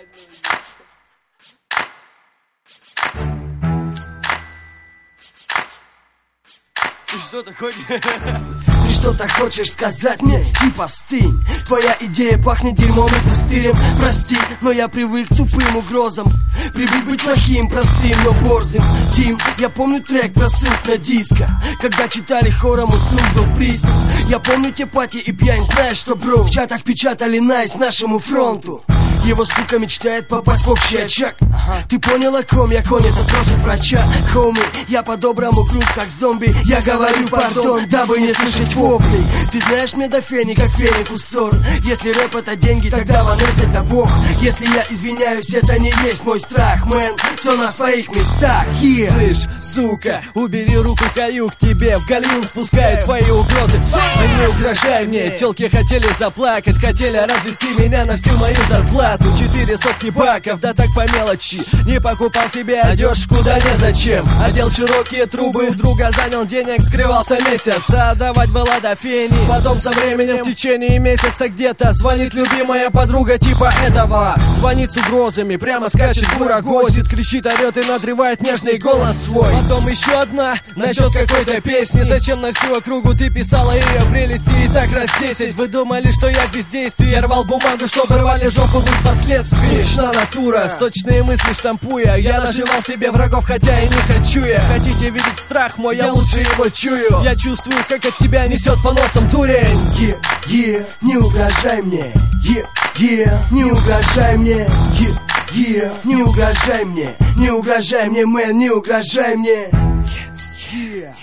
Ты что-то хочешь? Ты что-то хочешь сказать мне? Типа стынь. Твоя идея пахнет дерьмом и пустырем. Прости, но я привык к тупым угрозам. Привык быть плохим, простым, но борзым. Тим, я помню трек про суд на диско, когда читали хором у суд был приступ. Я помню те пати и пьянь, знаешь что, бро? В чатах печатали найс нашему фронту. Его сука мечтает попасть в общий очаг. Ты понял, о ком я, конь, это просит врача. Хоуми, я по-доброму груб, как зомби. Я говорю пардон, дабы не слышать воплей. Ты знаешь, мне до фени, как фенику ссор. Если рэп это деньги, тогда Ванесс это бог. Если я извиняюсь, это не есть мой страх, мэн. Все на своих местах, Слышь, сука, убери руку, каюк тебе в Голливуд спускает твои угрозы. Не угрожай мне, тёлки хотели заплакать, хотели развести меня на всю мою зарплату. 4 сотни баков, да так по мелочи. Не покупал себе одежку, да незачем. Одел широкие трубы, у друга занял денег, скрывался месяц. Отдавать было до фени. Потом со временем в течение месяца где-то звонит любимая подруга типа этого. Звонит с угрозами, прямо скачет, бурагозит, кричит, орёт и надрывает нежный голос свой. Потом еще одна насчет какой-то песни. Зачем на всю округу ты писала ее прелести и так раз 10? Вы думали, что я в бездействии? Я рвал бумагу, чтобы рвали жопу без последствий. Скучна натура, сочные мысли штампуя. Я наживал себе врагов, хотя и не хочу я. Хотите видеть страх мой, я лучше его чую. Я чувствую, как от тебя несет по носам дурень. Не угрожай мне. Не угрожай мне. Не угрожай мне. Не угрожай мне, мэн, не угрожай мне.